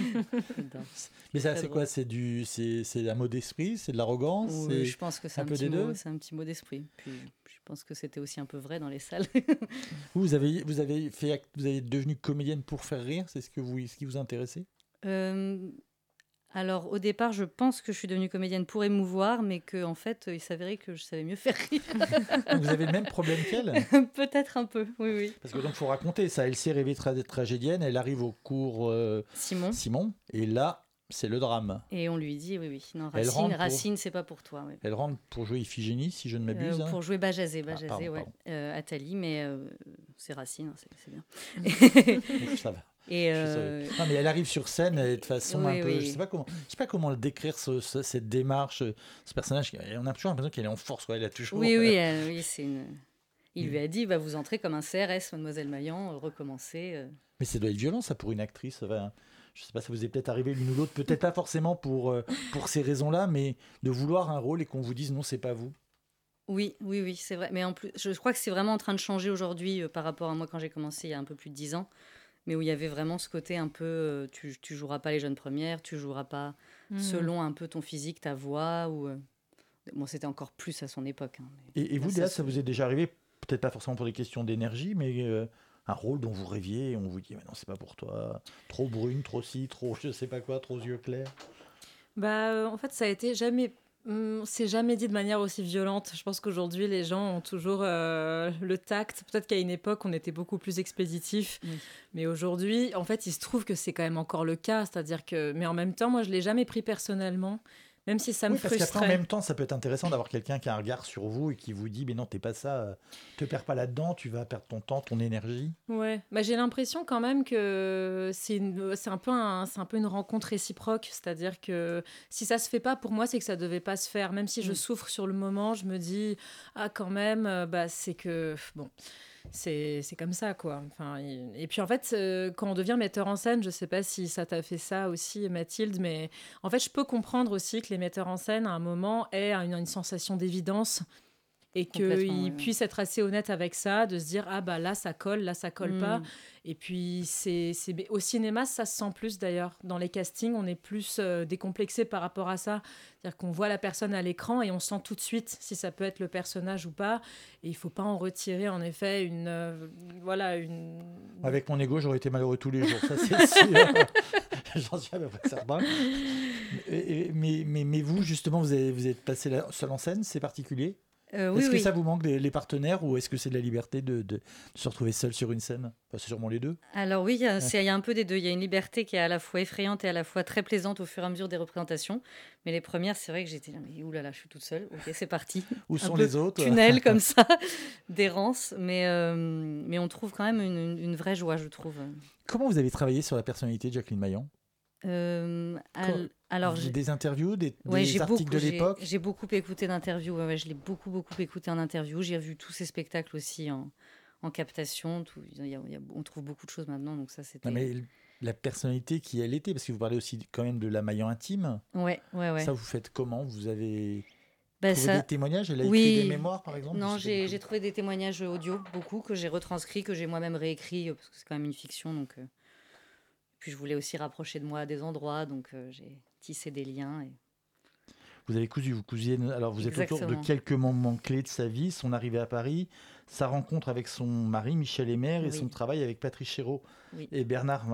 Mais ça, c'est quoi ? C'est un mot d'esprit ? C'est de l'arrogance ? Oui, je pense que c'est un petit mot d'esprit. Puis je pense que c'était aussi un peu vrai dans les salles. Vous êtes devenue comédienne pour faire rire ? C'est ce qui vous intéressait ? Alors, au départ, je pense que je suis devenue comédienne pour émouvoir, mais qu'en fait, il s'avérait que je savais mieux faire rire. Vous avez le même problème qu'elle ? Peut-être un peu, oui. Parce que donc, faut raconter ça. Elle s'est rêvée tragédienne, elle arrive au cours Simon, et là, c'est le drame. Et on lui dit, oui. Non, Racine, c'est pas pour toi. Oui. Elle rentre pour jouer Iphigénie, si je ne m'abuse. Pour jouer Bajazet, ouais. Athalie, mais c'est Racine, c'est bien. Ça va. Non, mais elle arrive sur scène de façon un peu. Je sais pas comment le décrire cette démarche, ce personnage. On a toujours l'impression qu'elle est en force. Elle a toujours. Oui, c'est une. Il lui a dit, vous entrez comme un CRS, Mademoiselle Maillan, recommencez. Mais ça doit être violent, ça, pour une actrice. Je sais pas, ça vous est peut-être arrivé l'une ou l'autre, peut-être pas forcément pour ces raisons-là, mais de vouloir un rôle et qu'on vous dise non, c'est pas vous. Oui, c'est vrai. Mais en plus, je crois que c'est vraiment en train de changer aujourd'hui par rapport à moi quand j'ai commencé il y a un peu plus de 10 ans. mais où il y avait vraiment ce côté un peu tu joueras pas les jeunes premières, tu joueras pas selon un peu ton physique, ta voix. Bon, c'était encore plus à son époque. Hein, Et vous, Déa, ça vous est déjà arrivé, peut-être pas forcément pour des questions d'énergie, mais un rôle dont vous rêviez et on vous dit mais non, c'est pas pour toi, trop brune, trop ci, trop je sais pas quoi, trop yeux clairs. En fait, ça a été jamais. C'est jamais dit de manière aussi violente. Je pense qu'aujourd'hui, les gens ont toujours le tact. Peut-être qu'à une époque, on était beaucoup plus expéditif. Oui. Mais aujourd'hui, en fait, il se trouve que c'est quand même encore le cas. C'est-à-dire que... Mais en même temps, moi, je ne l'ai jamais pris personnellement. Même si ça me Parce qu'après, en frustrait. même temps, ça peut être intéressant d'avoir quelqu'un qui a un regard sur vous et qui vous dit mais non, t'es pas ça, te perds pas là-dedans, tu vas perdre ton temps, ton énergie. Ouais, j'ai l'impression quand même que c'est un peu une rencontre réciproque. C'est-à-dire que si ça se fait pas, pour moi, c'est que ça devait pas se faire. Même si je souffre sur le moment, je me dis, quand même, c'est que, bon, c'est comme ça, quoi. Enfin, et puis, en fait, quand on devient metteur en scène, je sais pas si ça t'a fait ça aussi, Mathilde, mais en fait, je peux comprendre aussi que les metteurs en scène, à un moment, aient une sensation d'évidence. Et qu'ils puissent être assez honnêtes avec ça, de se dire là ça colle pas. Et puis au cinéma ça se sent plus d'ailleurs. Dans les castings on est plus décomplexé par rapport à ça. C'est-à-dire qu'on voit la personne à l'écran et on sent tout de suite si ça peut être le personnage ou pas. Et il faut pas en retirer en effet une. Avec mon ego j'aurais été malheureux tous les jours, ça c'est sûr. J'en suis à peu près certain. Mais vous justement vous êtes passé seul en scène, c'est particulier. Est-ce que ça vous manque les partenaires ou est-ce que c'est de la liberté de se retrouver seul sur une scène? C'est sûrement les deux. Alors oui, il y a un peu des deux. Il y a une liberté qui est à la fois effrayante et à la fois très plaisante au fur et à mesure des représentations. Mais les premières, c'est vrai que j'étais là, mais oulala, je suis toute seule. Ok, c'est parti. Où sont les autres? Tunnel comme ça, d'errance. Mais on trouve quand même une vraie joie, je trouve. Comment vous avez travaillé sur la personnalité de Jacqueline Maillan? Alors, des interviews, des articles de l'époque. J'ai beaucoup écouté d'interviews. Je l'ai beaucoup écouté en interview. J'ai vu tous ses spectacles aussi en captation. On trouve beaucoup de choses maintenant. Donc ça, c'était. Non, mais la personnalité qui elle était, parce que vous parlez aussi quand même de la Maillan intime. Ouais. Ça, vous faites comment? Vous avez trouvé des témoignages? Elle a oui. écrit des mémoires, par exemple? Non, j'ai trouvé des témoignages audio, beaucoup, que j'ai retranscrits, que j'ai moi-même réécrits, parce que c'est quand même une fiction. Donc, puis je voulais aussi rapprocher de moi à des endroits, donc j'ai tissé des liens. Et... Vous avez vous cousiez. Alors vous êtes Exactement. autour de quelques moments clés de sa vie, son arrivée à Paris, sa rencontre avec son mari Michel Emer et son travail avec Patrice Chéreau et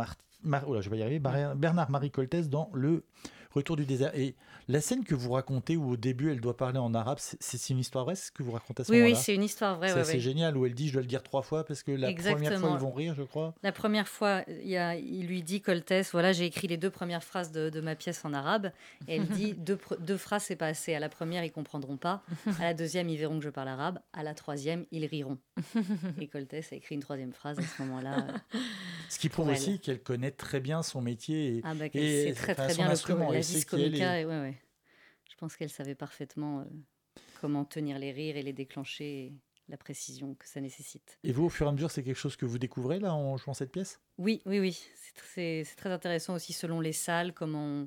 Bernard-Marie Coltès dans Le Retour du désert. Et la scène que vous racontez où au début elle doit parler en arabe, c'est une histoire vraie, c'est ce que vous racontez à ce moment-là? Oui, c'est une histoire vraie. C'est génial, où elle dit je dois le dire 3 fois parce que la première fois ils vont rire, je crois. La première fois, il lui dit Coltès, voilà, j'ai écrit les 2 premières phrases de ma pièce en arabe. Et elle dit 2 phrases, c'est pas assez. À la première, ils comprendront pas. À la deuxième, ils verront que je parle arabe. À la troisième, ils riront. Et Coltès a écrit une 3e phrase à ce moment-là. Ce qui prouve aussi qu'elle connaît très bien son métier et c'est très bien la vis comica. Je pense qu'elle savait parfaitement comment tenir les rires et les déclencher, et la précision que ça nécessite. Et vous, au fur et à mesure, c'est quelque chose que vous découvrez là en jouant cette pièce? Oui. C'est très intéressant aussi selon les salles, comment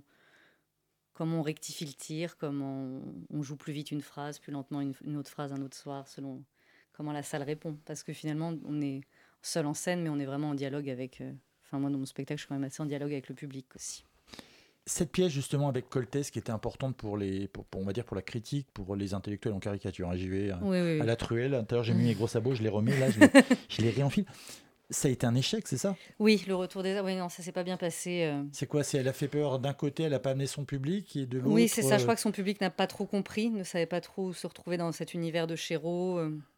on rectifie le tir, comment on joue plus vite une phrase, plus lentement une autre phrase un autre soir, selon comment la salle répond. Parce que finalement, on est seul en scène, mais on est vraiment en dialogue avec... moi, dans mon spectacle, je suis quand même assez en dialogue avec le public aussi. Cette pièce, justement, avec Coltès, qui était importante pour on va dire pour la critique, pour les intellectuels en caricature. J'y vais à la truelle. À l'intérieur, j'ai mis mes gros sabots, je les remets, là, je les réenfile. Ça a été un échec, c'est ça? Oui, Le Retour des... Oui, non, ça s'est pas bien passé. C'est quoi? Elle a fait peur d'un côté, elle n'a pas amené son public, et de l'autre... Oui, c'est ça. Je crois que son public n'a pas trop compris, ne savait pas trop où se retrouver dans cet univers de Chéreau.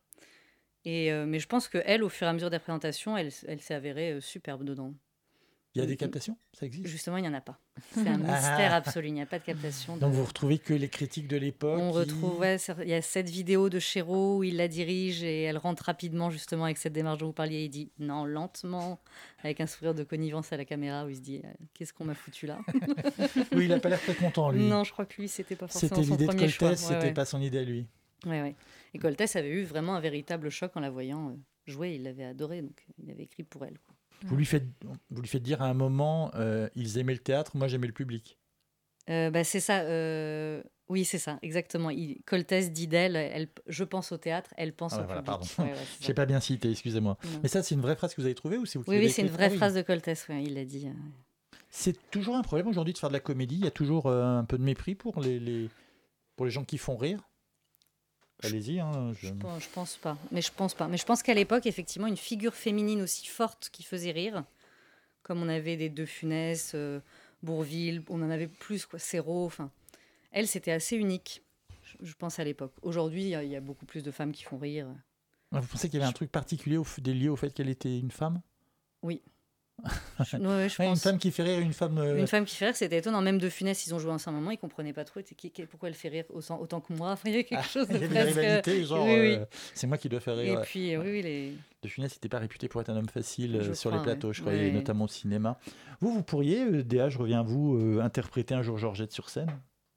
Mais je pense qu'elle, au fur et à mesure des présentations, elle s'est avérée superbe dedans. Il y a des captations? Ça existe? Justement, il n'y en a pas. C'est un mystère absolu. Il n'y a pas de captation. Donc, vous retrouvez que les critiques de l'époque? On retrouve, il y a cette vidéo de Chéreau où il la dirige et elle rentre rapidement, justement, avec cette démarche dont vous parliez. Il dit « Non, lentement », avec un sourire de connivence à la caméra où il se dit « Qu'est-ce qu'on m'a foutu là ?» Oui, il n'a pas l'air très content, lui. Non, je crois que lui, c'était pas forcément son premier choix. C'était l'idée de Coltès, c'était pas son idée à lui. Oui. Et Coltès avait eu vraiment un véritable choc en la voyant jouer. Il l'avait adorée, donc il avait écrit pour elle, quoi. Vous lui faites dire à un moment, ils aimaient le théâtre, moi j'aimais le public. C'est ça. Oui, c'est ça, exactement. Coltès dit d'elle, je pense au théâtre, elle pense au voilà, public. pardon. Ouais, Je n'ai pas bien cité, excusez-moi. Non. Mais ça, c'est une vraie phrase que vous avez trouvée ou c'est vous qui Oui, l'avez c'est une écrite? vraie Ah oui. phrase de Coltès, il l'a dit. C'est toujours un problème aujourd'hui de faire de la comédie. Il y a toujours un peu de mépris pour les gens qui font rire. Allez-y. Je pense pas. Mais je pense qu'à l'époque, effectivement, une figure féminine aussi forte qui faisait rire, comme on avait des De Funès, Bourvil, on en avait plus, Serrault, elle, c'était assez unique, je pense, à l'époque. Aujourd'hui, il y a beaucoup plus de femmes qui font rire. Vous pensez qu'il y avait un truc particulier lié au fait qu'elle était une femme? Oui. Je Une pense. femme qui fait rire, une femme... Une femme qui fait rire, c'était étonnant. Même De Funès, ils ont joué ensemble un moment, ils ne comprenaient pas trop pourquoi elle fait rire autant que moi. Il y avait quelque chose de il y avait presque... une rivalité, genre, Oui. c'est moi qui dois faire rire. Et puis, De Funès n'était pas réputé pour être un homme facile Je sur crois, les plateaux, ouais. je crois, et Ouais. notamment au cinéma. Vous pourriez, Déa, je reviens à vous, interpréter un jour Georgette sur scène?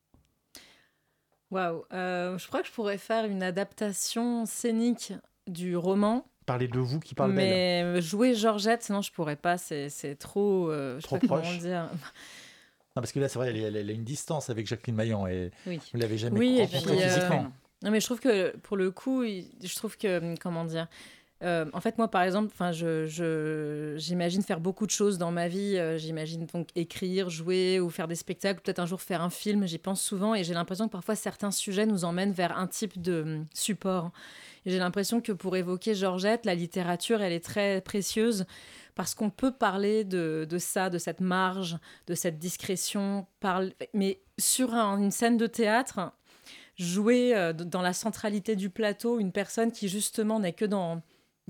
Waouh. Je crois que je pourrais faire une adaptation scénique du roman. Parler de vous qui parle d'elle. Mais jouer Georgette, non, je pourrais pas. C'est trop. Je sais Trop pas comment proche. dire. Non, parce que là, c'est vrai, elle a une distance avec Jacqueline Maillan et Oui. vous l'avez jamais Oui, et rencontrée puis, physiquement. Non, mais je trouve que pour le coup, je trouve que comment dire. En fait, moi, par exemple, j'imagine faire beaucoup de choses dans ma vie. J'imagine donc écrire, jouer ou faire des spectacles, peut-être un jour faire un film. J'y pense souvent et j'ai l'impression que parfois certains sujets nous emmènent vers un type de support. Et j'ai l'impression que pour évoquer Georgette, la littérature, elle est très précieuse parce qu'on peut parler de ça, de cette marge, de cette discrétion, mais sur une scène de théâtre, jouer dans la centralité du plateau, une personne qui justement n'est que dans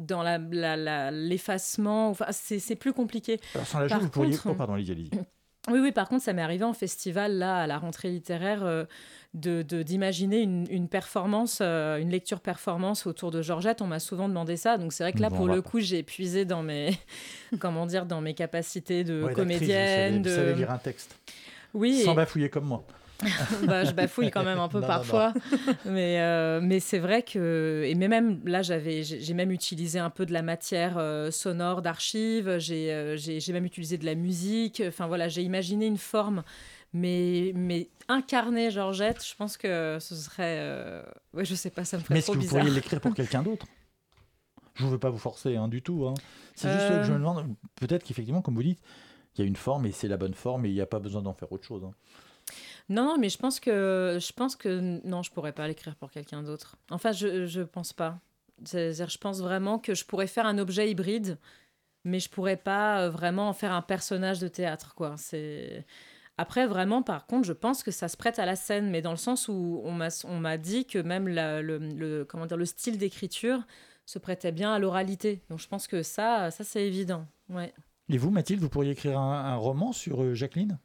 l'effacement, c'est plus compliqué. Alors, sans la jouer, par vous pourriez... contre- Oh, pardon, allez-y. Oui, par contre, ça m'est arrivé en festival, là, à la rentrée littéraire, d'imaginer une performance, une lecture-performance autour de Georgette. On m'a souvent demandé ça. Donc, c'est vrai que là, Bon, pour on va le pas. coup, j'ai épuisé dans mes, dans mes capacités de Ouais, d'actrice, comédienne. vous savez lire un texte. Oui, Sans bafouiller comme moi. je bafouille quand même un peu Non, parfois. Mais c'est vrai que... Et même là, j'ai même utilisé un peu de la matière sonore d'archives. J'ai même utilisé de la musique. Enfin, voilà, j'ai imaginé une forme. Mais incarner Georgette, je pense que ce serait... Ouais, je sais pas, ça me ferait Mais est-ce trop que vous bizarre. pourriez l'écrire pour quelqu'un d'autre? Je ne veux pas vous forcer du tout. C'est juste que je me demande, peut-être qu'effectivement, comme vous dites, il y a une forme et c'est la bonne forme et il n'y a pas besoin d'en faire autre chose. Non, mais je pense que non, je pourrais pas l'écrire pour quelqu'un d'autre. Enfin, je pense pas. C'est-à-dire, je pense vraiment que je pourrais faire un objet hybride, mais je pourrais pas vraiment en faire un personnage de théâtre, quoi. Après, vraiment, par contre, je pense que ça se prête à la scène, mais dans le sens où on m'a dit que même le style d'écriture se prêtait bien à l'oralité. Donc, je pense que ça c'est évident. Ouais. Et vous, Mathilde, vous pourriez écrire un roman sur Jacqueline?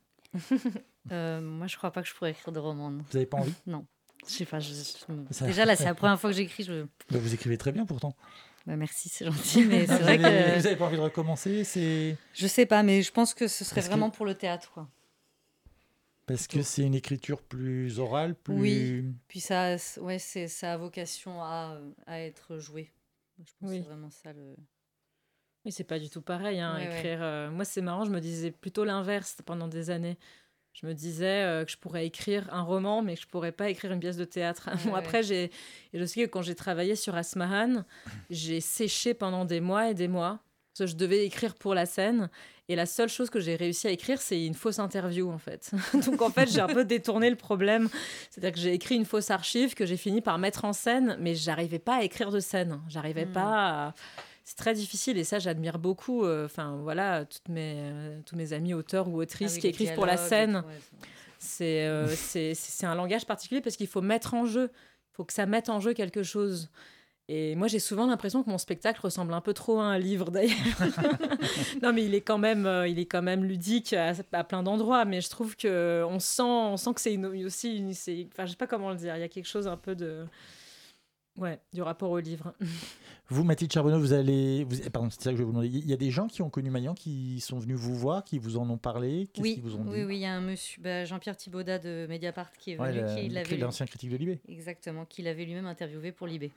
Moi, je crois pas que je pourrais écrire de roman. Non. Vous n'avez pas envie? Non. Je sais pas. Ça- Déjà, là, c'est la première fois que j'écris. Vous écrivez très bien pourtant. Merci, c'est gentil, mais c'est Vous vrai que... n'avez pas envie de recommencer? Je sais pas, mais je pense que ce serait Parce que- vraiment pour le théâtre, quoi. Parce que c'est une écriture plus orale, plus... Oui. Puis ça a vocation à être joué. Je pense Oui. que c'est vraiment ça le... Mais c'est pas du tout pareil, hein, Ouais, écrire. Moi, c'est marrant, je me disais plutôt l'inverse pendant des années. Je me disais que je pourrais écrire un roman, mais que je pourrais pas écrire une pièce de théâtre. Ouais, Bon, après, et je sais que quand j'ai travaillé sur Asmahan, j'ai séché pendant des mois et des mois. Parce que je devais écrire pour la scène. Et la seule chose que j'ai réussi à écrire, c'est une fausse interview, en fait. Donc, en fait, j'ai un peu détourné le problème. C'est-à-dire que j'ai écrit une fausse archive que j'ai fini par mettre en scène, mais j'arrivais pas à écrire de scène. J'arrivais pas à... C'est très difficile et ça, j'admire beaucoup. Enfin, voilà, tous mes amis auteurs ou autrices qui écrivent pour la scène. C'est un langage particulier parce qu'il faut mettre en jeu. Il faut que ça mette en jeu quelque chose. Et moi, j'ai souvent l'impression que mon spectacle ressemble un peu trop à un livre, d'ailleurs. Non, mais il est quand même ludique à plein d'endroits. Mais je trouve qu'on sent que c'est aussi une... Enfin, je sais pas comment le dire. Il y a quelque chose un peu de... Ouais, du rapport au livre. Vous, Mathilde Charbonneau, pardon, c'est ça que je vais vous demander. Il y a des gens qui ont connu Maillan, qui sont venus vous voir, qui vous en ont parlé. Qu'est-ce qu'ils vous ont dit? Oui, il y a un monsieur, Jean-Pierre Thibaudat de Mediapart qui est Ouais, venu, qui l'avait l'ancien critique de Libé. exactement, qui l'avait lui-même interviewé pour Libé.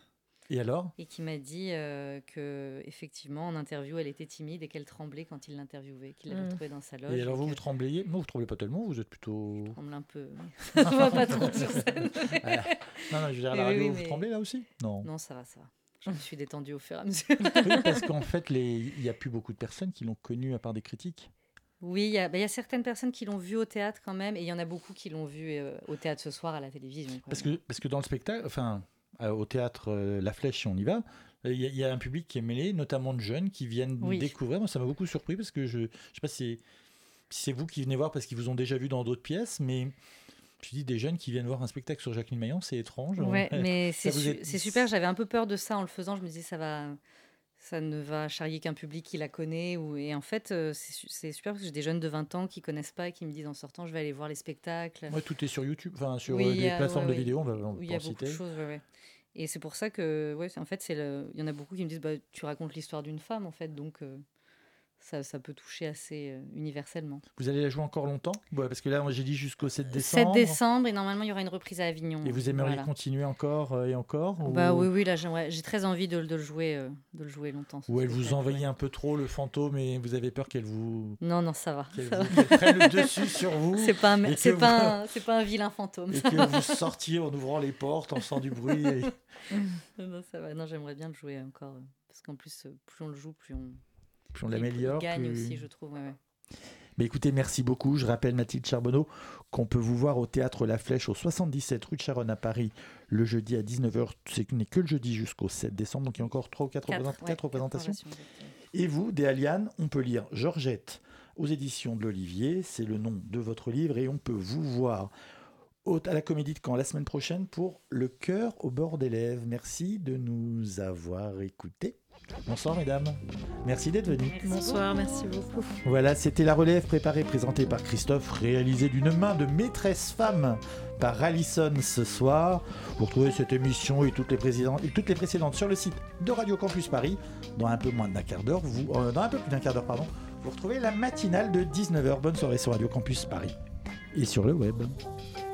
Et alors ? et qui m'a dit que effectivement en interview elle était timide et qu'elle tremblait quand il l'interviewait, qu'il l'avait retrouvée dans sa loge. Et alors vous que trembliez ? Non, vous tremblez pas tellement, vous êtes plutôt... je tremble un peu. Ça se voit pas trop sur scène. Non, je veux dire, à la Oui, radio, oui, vous mais- tremblez là aussi ? Non. Non, ça va. Je me suis détendue au fur et à mesure. Oui, parce qu'en fait, il n'y a plus beaucoup de personnes qui l'ont connu à part des critiques. Oui, il y a certaines personnes qui l'ont vu au théâtre quand même, et il y en a beaucoup qui l'ont vu au théâtre ce soir à la télévision. Quoi. Parce que dans le spectacle, enfin, au théâtre La Flèche, si on y va, il y a un public qui est mêlé, notamment de jeunes qui viennent Oui. découvrir. Moi, ça m'a beaucoup surpris parce que je ne sais pas si c'est vous qui venez voir parce qu'ils vous ont déjà vu dans d'autres pièces, mais je dis des jeunes qui viennent voir un spectacle sur Jacqueline Maillan, c'est étrange. Ouais, mais Ça vous est- c'est super. J'avais un peu peur de ça en le faisant. Je me disais, ça ne va charrier qu'un public qui la connaît. Et en fait, c'est super parce que j'ai des jeunes de 20 ans qui connaissent pas et qui me disent en sortant, je vais aller voir les spectacles. Ouais, tout est sur YouTube, enfin sur Oui, des plateformes ouais, de vidéos, on va où il y a en beaucoup citer. de choses. Ouais. Et c'est pour ça que, en fait, il y en a beaucoup qui me disent, tu racontes l'histoire d'une femme, en fait, donc ça peut toucher assez universellement. Vous allez la jouer encore longtemps ? Ouais, parce que là, moi, j'ai dit jusqu'au 7 7 décembre. décembre, et normalement, il y aura une reprise à Avignon. Et vous aimeriez Voilà. continuer encore et encore Oui, là, j'ai très envie de le jouer longtemps. ce Ou elle vous spectacle, envahit ouais. un peu trop le fantôme et vous avez peur qu'elle vous... Non, ça va. qu'elle Ça va. qu'elle prenne le dessus sur vous C'est pas et c'est que pas un vilain fantôme. et que vous sortiez en ouvrant les portes, en faisant du bruit. Non, ça va. Non, j'aimerais bien le jouer encore parce qu'en plus, plus on le joue, plus on Puis on l'améliore. il gagne plus- aussi, je trouve. Ouais. Mais écoutez, merci beaucoup. Je rappelle, Mathilde Charbonneau, qu'on peut vous voir au Théâtre La Flèche au 77 rue de Charonne à Paris le jeudi à 19h. Ce n'est que le jeudi jusqu'au 7 décembre, donc il y a encore 3 ou 4 représentations. exactement. Et vous, Déaliane, on peut lire Georgette aux éditions de l'Olivier, c'est le nom de votre livre, et on peut vous voir à la Comédie de Caen la semaine prochaine pour Le cœur au bord des lèvres. Merci de nous avoir écoutés. Bonsoir mesdames, merci d'être venues. Bonsoir, merci beaucoup. Voilà, c'était La Relève préparée, présentée par Christophe, réalisée d'une main de maîtresse femme par Alison ce soir. Vous retrouvez cette émission et toutes les précédentes sur le site de Radio Campus Paris. Dans un peu moins d'un quart d'heure, dans un peu plus d'un quart d'heure, pardon, vous retrouvez la matinale de 19h. Bonne soirée sur Radio Campus Paris et sur le web.